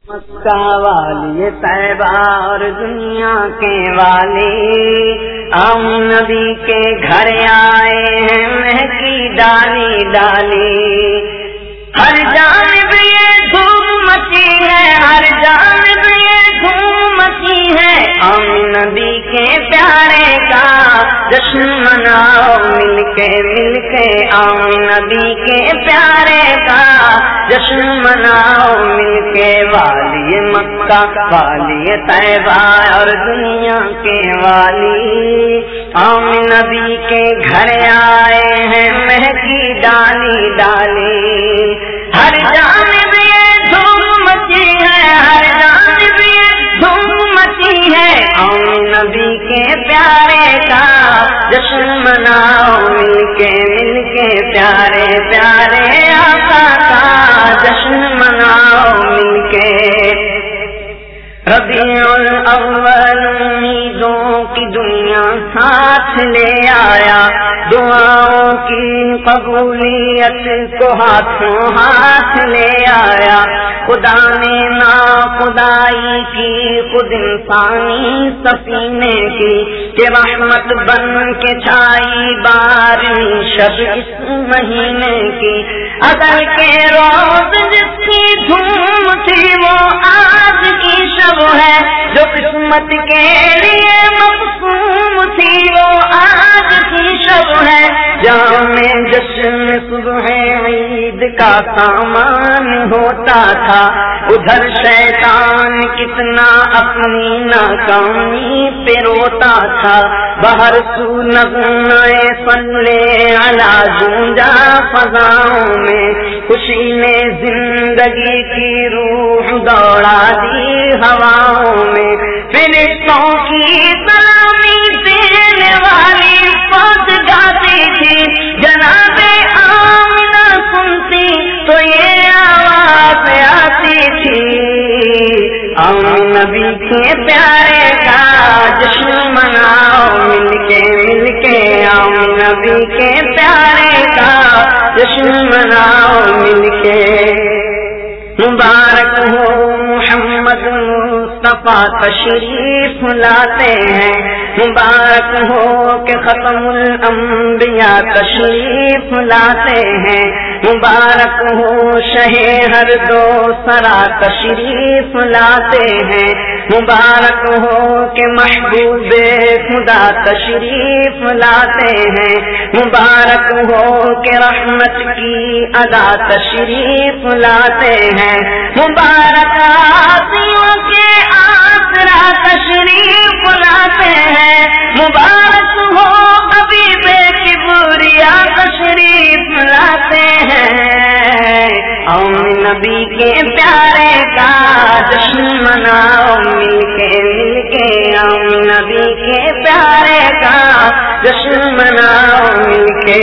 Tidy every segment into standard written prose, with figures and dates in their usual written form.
مکہ والی طیبہ اور دنیا کے والی ہم نبی کے گھر آئے ہیں مہکی ڈالی ڈالی ہر جانب یہ دھوم مچی ہے ہر جانب یہ دھوم مچی ہے ہم نبی کے پیارے کا جشن مناؤ مل کے ہم نبی کے پیارے کا جشن مناؤ مل کے والی مکہ والی طیبہ اور دنیا کے والی ہم نبی کے گھر آئے ہیں مہکی ڈالی ڈالی ہر جانب یہ دھوم مچی ہے ہر جانب یہ دھوم مچی ہے ہم نبی کے پیارے کا جشن مناؤ مل کے پیارے پیارے آقا کا جشن مناؤ مل کے ربیع الاول امیدوں کی دنیا ساتھ لے آیا دعاؤں کی قبولیت کو ہاتھوں ہاتھ لے آیا خدا نے نا خدائی کی خود انسانی سفینے کی کہ رحمت بن کے چھائی بارہویں شب اس مہینے کی اگر کے روز جس کی دھوم تھی وہ آج کی شب ہے جو قسمت کے لیے مقسوم تھی وہ آج کی شب ہے جہاں میں جشن صبح عید کا سامان ہوتا تھا ادھر شیطان کتنا اپنی ناکامی پہ روتا تھا باہر سو نغمے صلی علی گونجا فضاؤں میں خوشی نے زندگی کی روح دوڑا دی ہواؤں میں فرشتوں کی سلامی دینے والی فوج گاتی تھی جناب آمنہ سنتی تو یہ آواز آتی تھی ہم نبی کے پیارے کا جشن مناؤ مل کے ہم نبی کے پیارے کا جشن مناؤ مل کے مبارک ہو محمد مصطفیٰ تشریف لاتے ہیں مبارک ہو کہ ختم الانبیاء تشریف لاتے ہیں مبارک ہو شہ ہر دو سرا تشریف لاتے ہیں مبارک ہو کہ محبوب خدا تشریف لاتے ہیں مبارک ہو کہ رحمت کی ادا تشریف لاتے ہیں مبارک آسیوں کے آسرا تشریف لاتے ہیں مبارک ہو حبیب کبریا تشریف لاتے ہیں ہم نبی کے پیارے کا جشن مناؤ مل کے ہم نبی کے پیارے کا جشن مناؤ مل کے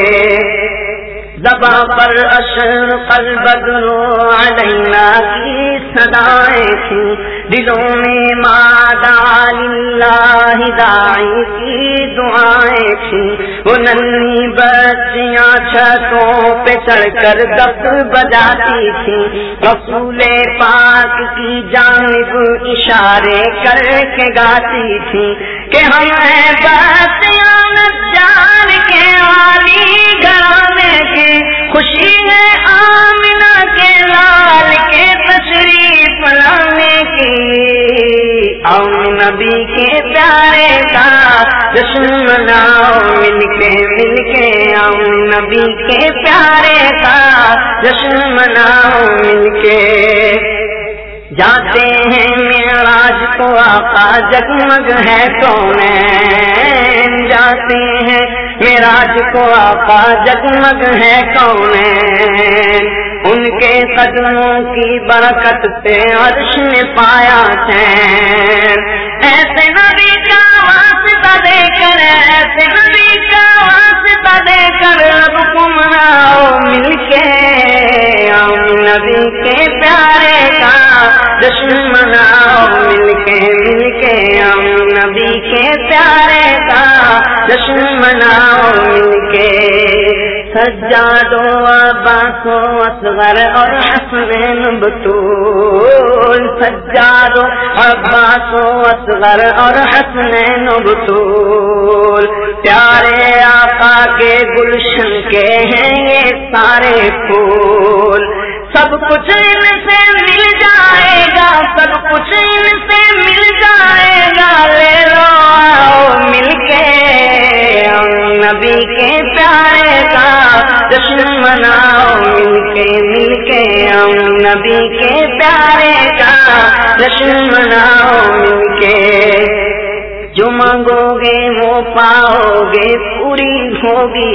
زباں پر اشرق البدر علینا کی صدائیں تھیں دلوں میں مادہ للہ داعی کی دعائیں تھیں وہ ننھی بچیاں چھتوں پہ چڑھ کر دف بجاتی تھیں رسول پاک کی جانب اشارے کر کے گاتی تھیں کہ ہم ہیں بچیاں نجار کے والی گھرانے کے خوشی ہے آمنہ کے لال کے تشریف لانے کی ہم نبی کے پیارے کا جشن مناؤ مل کے ہم نبی کے پیارے کا جشن مناؤ مل کے جاتے ہیں معراج کو آقا جگمگ ہے کونین جاتے ہیں معراج کو آقا جگمگ ہے کونین ان کے قدموں کی برکت سے عرش نے پایا چین ایسے نبی کا واسطہ دے کر ایسے نبی کا واسطہ دے کر رب کو مناؤ مل کے ہم نبی کے پیارے کا جشن مناؤ مل کے ہم نبی کے پیارے کا جشن مناؤ مل کے سجاد و عباس و اصغر اور حسنین بطول سجاد عباس اصغر اور حسنین بطول، پیارے آقا کے گلشن کے ہیں یہ سارے پھول، سب کچھ ان سے مل جائے گا، سب کچھ ان سے مل جائے گا، لے لو آؤ مل کے نبی کے پیارے کا جشن مناؤ، مل کے نبی کے پیارے کا جشن مناؤ مل کے، جو مانگو گے وہ پاؤ گے، پوری ہوگی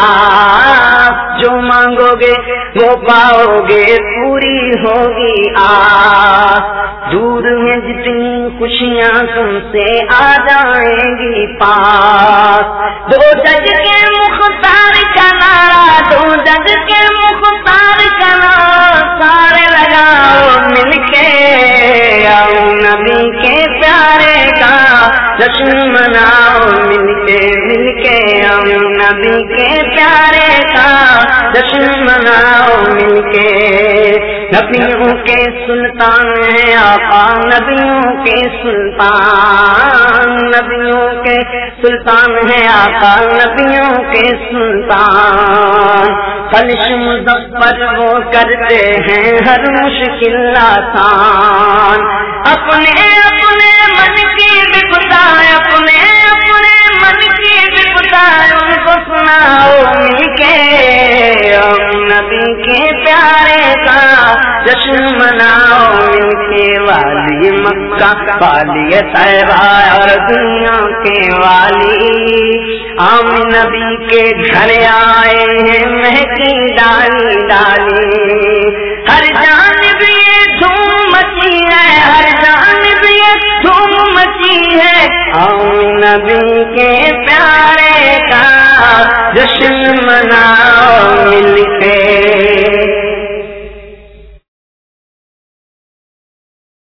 آس، جو مانگو گے وہ پاؤ گے، پوری ہوگی آس، دور میں جتنی خوشیاں تم سے آ جائیں گی پاس، دو جگ کے مختار کا نعرہ، دو جگ کے مختار کا نعرہ سارے لگاؤ مل کے، نبی کے پیارے کا جشن مناؤ مل کے، نبی کے پیارے کا جشن مناؤ مل کے، نبیوں کے سلطان ہیں آقا، نبیوں کے سلطان، نبیوں کے سلطان ہیں آقا، نبیوں کے سلطان، فلش مظفر وہ کرتے ہیں ہر مشکل آسان، اپنے اپنے من کی بپتا، اپنے اپنے من کی بپتا ان کو سناؤ مل کے، نبی کے پیارے کا جشن مناؤ مل کے، والی مکہ والی طیبہ اور دنیا کے والی، ہم نبی کے گھر آئے ہیں مہکی ڈالی ڈالی، ہر جانب یہ دھوم مچی ہے، ہر جانب یہ دھوم مچی ہے، ہم نبی کے پیارے کا جشن